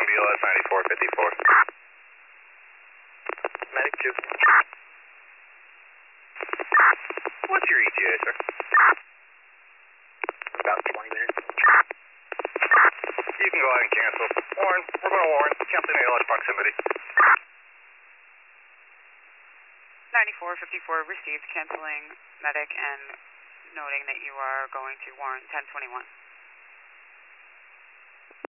BLS 9454. Medic 2. What's your ETA, sir? About 20 minutes. You can go ahead and cancel. Warren, we're going to Warren. Canceling ALS proximity. 9454 received, canceling medic and noting that you are going to Warren 1021.